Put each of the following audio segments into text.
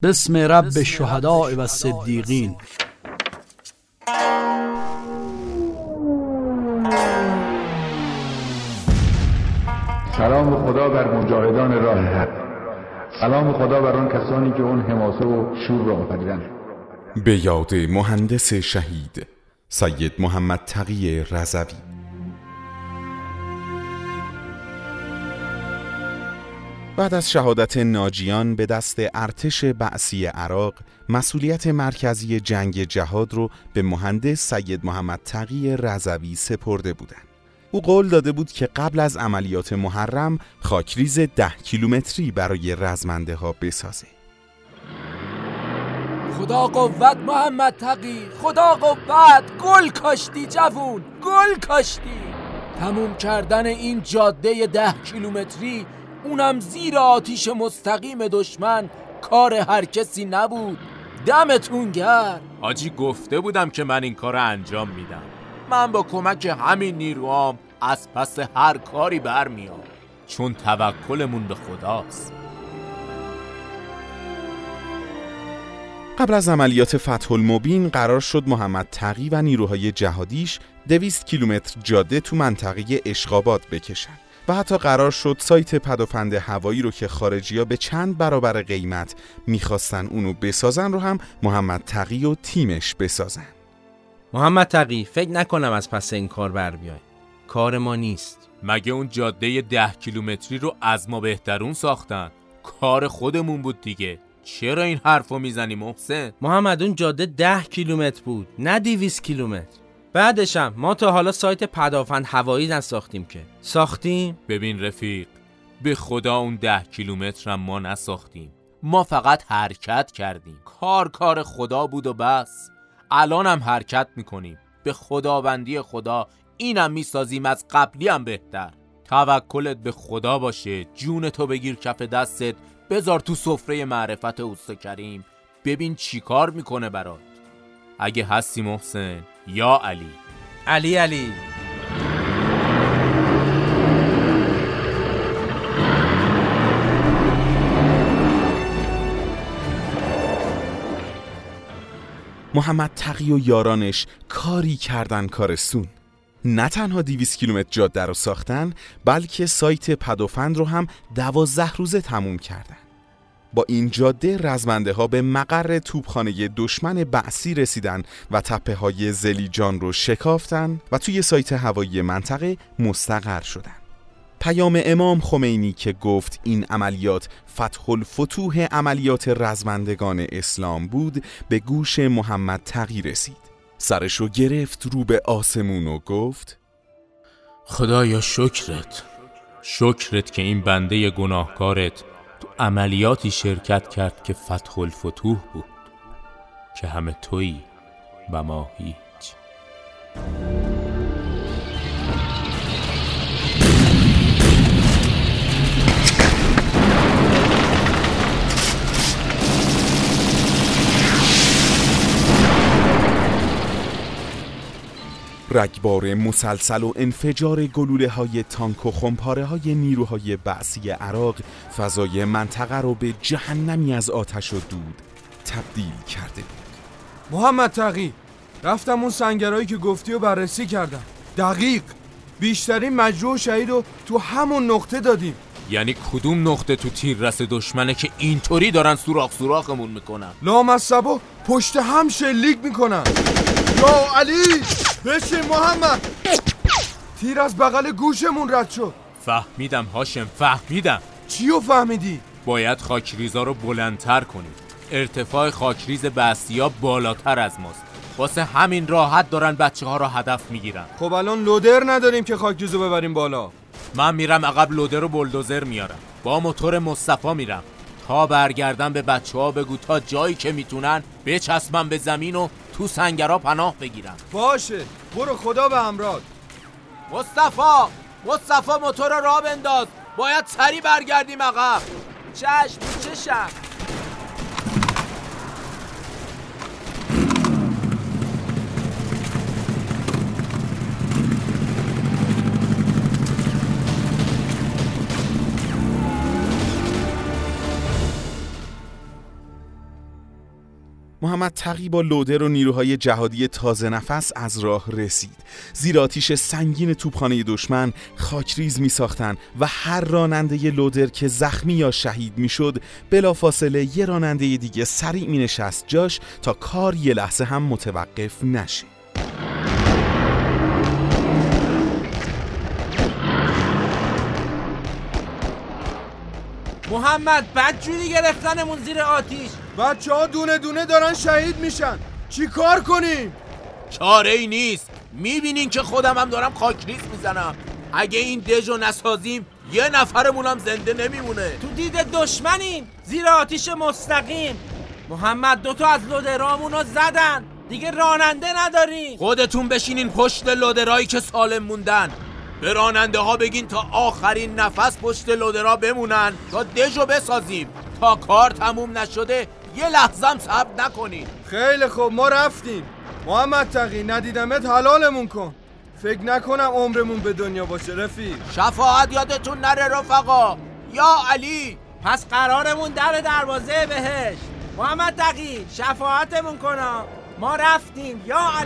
باسم رب الشهداء و الصدیقین. سلام خدا بر مجاهدان راه حق، سلام خدا بر آن کسانی که اون حماسه و شور را آفریدند. به یاد مهندس شهید سید محمد تقی رضوی. بعد از شهادت ناجیان به دست ارتش بعثی عراق، مسئولیت مرکزی جنگ جهاد رو به مهندس سید محمد تقی رضوی سپرده بودند. او قول داده بود که قبل از عملیات محرم خاکریز 10 کیلومتری برای رزمنده ها بسازه. خدا قوت محمد تقی، خدا قوت. گل کاشتی جوون، گل کاشتی. تموم کردن این جاده 10 کیلومتری، اونم زیر آتیش مستقیم دشمن، کار هر کسی نبود. دمتون گرم. حاجی گفته بودم که من این کار انجام میدم. من با کمک همین نیروام از پس هر کاری برمیام، چون توکلمون به خداست. قبل از عملیات فتح المبین قرار شد محمد تقی و نیروهای جهادیش 200 کیلومتر جاده تو منطقه اشقاباد بکشن و حتی قرار شد سایت پدافند هوایی رو که خارجی‌ها به چند برابر قیمت میخواستن اونو بسازن رو هم محمد تقی و تیمش بسازن. محمد تقی، فکر نکنم از پس این کار بر بیای. کار ما نیست. مگه اون جاده 10 کیلومتری رو از ما بهترون ساختن؟ کار خودمون بود دیگه. چرا این حرفو میزنی محسن؟ محمد اون جاده 10 کیلومتر بود، نه 200 کیلومتر. بعدشم ما تا حالا سایت پدافند هوایی نساختیم که. ساختیم؟ ببین رفیق، به خدا اون 10 کیلومتر هم ما نساختیم. ما فقط حرکت کردیم. کار خدا بود و بس. الان هم حرکت میکنیم. به خداوندی خدا اینم میسازیم، از قبلی هم بهتر. توکلت به خدا باشه. جون تو بگیر کف دستت، بذار تو سفره معرفت اوست کریم، ببین چی کار میکنه برات. اگه هستی محسن یا علی. محمد تقی و یارانش کاری کردن کارستون. نه تنها 200 کیلومتر جاده رو ساختن، بلکه سایت پدافند رو هم 12 روزه تموم کردن. با این جاده رزمنده ها به مقر توپخانه دشمن بعثی رسیدن و تپه های زلیجان رو شکافتن و توی سایت هوایی منطقه مستقر شدن. پیام امام خمینی که گفت این عملیات فتح الفتوح عملیات رزمندگان اسلام بود، به گوش محمد تقی رسید. سرشو گرفت رو به آسمون و گفت: خدایا شکرت که این بنده گناهکارت تو عملیاتی شرکت کرد که فتح الفتوح بود، که همه تویی و ما هیچ. رگبار مسلسل و انفجار گلوله های تانک و خمپاره های نیروهای بعثی عراق فضای منطقه رو به جهنمی از آتش و دود تبدیل کرده بود. محمد تقی، رفتم اون سنگرهایی که گفتی و بررسی کردم. دقیق بیشترین مجروح شهید رو تو همون نقطه دادیم. یعنی کدوم نقطه تو تیررس دشمنه که اینطوری دارن سوراخمون میکنن؟ لامصبا پشت هم شلیک میکنن. یا علی بشین محمد. تیر از بغل گوشمون رد شد. فهمیدم هاشم، فهمیدم. چیو فهمیدی؟ باید خاکریزا رو بلندتر کنیم. ارتفاع خاکریز بعثی‌ها بالاتر از ماست. واسه همین راحت دارن بچه‌ها رو هدف میگیرن. خب الان لودر نداریم که خاکریزو ببریم بالا. من میرم عقب لودر و بولدوزر میارم. با موتور مصطفی میرم. تا برگردم به بچه‌ها بگو تا جایی که میتونن بچسبن به زمین و تو سنگرها پناه بگیرن. باشه برو، خدا به همراه. مصطفی موتور رو راه بنداز. باید سریع برگردیم عقب. چشم. محمد تقی با لودر و نیروهای جهادی تازه نفس از راه رسید. زیر آتش سنگین توپخانه دشمن خاکریز می ساختن و هر راننده لودر که زخمی یا شهید می شد بلافاصله یه راننده دیگه سریع می نشست جاش تا کار یه لحظه هم متوقف نشه. محمد بدجوری گرفتنمون زیر آتیش. بچه‌ها دونه دونه دارن شهید میشن. چی کار کنیم؟ چاره ای نیست. میبینین که خودم هم دارم خاکریز میزنم. اگه این دژو نسازیم یه نفرمون هم زنده نمیمونه. تو دید دشمنیم، زیر آتیش مستقیم. محمد دوتا از لودرامونو زدن، دیگه راننده نداریم. خودتون بشینین پشت لودرایی که سالم موندن. به راننده ها بگین تا آخرین نفس پشت لودرا بمونن تا دژو بسازیم. تا کار تموم نشده یه لحظه هم صبر نکنین. خیلی خوب، ما رفتیم. محمد تقی ندیدمت حلالمون کن. فکر نکنم عمرمون به دنیا باشه رفیق. شفاعت یادتون نره رفقا. یا علی. پس قرارمون در دروازه بهشت. محمد تقی شفاعتمون کنا. ما رفتیم یا علی.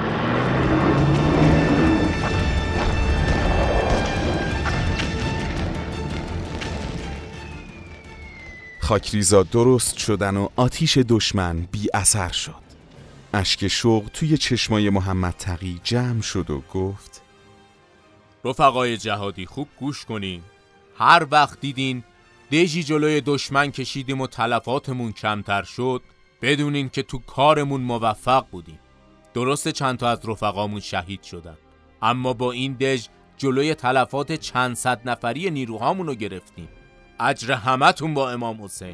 خاکریزا درست شدن و آتیش دشمن بی اثر شد. اشک شوق توی چشمای محمد تقی جمع شد و گفت: رفقای جهادی خوب گوش کنین. هر وقت دیدین دژی جلوی دشمن کشیدیم و تلفاتمون کمتر شد، بدونین که تو کارمون موفق بودیم. درسته چند تا از رفقامون شهید شدن، اما با این دژ جلوی تلفات چند صد نفری نیروهامون رو گرفتیم. اجر همتون با امام حسین.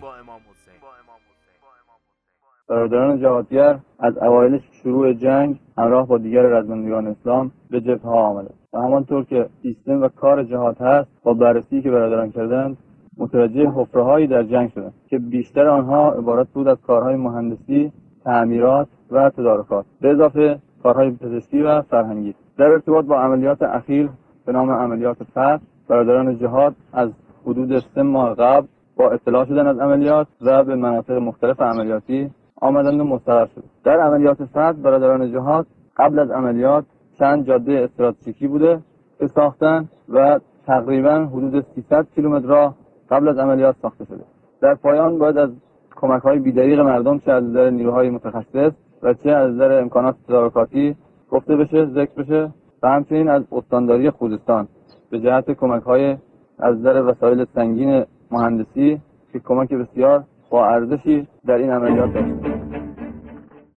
برادران جهادگر از اوایل شروع جنگ همراه با دیگر رزمندگان اسلام به جبهه ها آمدند و همانطور که سیستم و کار جهاد هست، با بررسی که برادران کردند متوجه حفره‌هایی در جنگ شدند که بیشتر آنها عبارت بود از کارهای مهندسی، تعمیرات و تدارکات، به اضافه کارهای پزشکی و فرهنگی. در ارتباط با عملیات اخیر به نام عملیات فتح، برادران جهاد از حدود 3 ماه قبل با اطلاع شدن از عملیات و به مناطق مختلف عملیاتی آمدند و مستقر شد. در عملیات فتح برادران جهاد قبل از عملیات چند جاده استراتژیکی بوده که ساختن و تقریبا حدود 300 کیلومتر راه قبل از عملیات ساخته شده. در پایان باید از کمک‌های بی‌دریغ مردم، چه از نظر نیروهای متخصص و چه از نظر امکانات تدارکاتی گفته بشه، ذکر بشه و همچنین از استانداری خوزستان به جهت کمک‌های از نظر وسایل سنگین مهندسی که کمک بسیار با ارزشی در این عملیات داشته.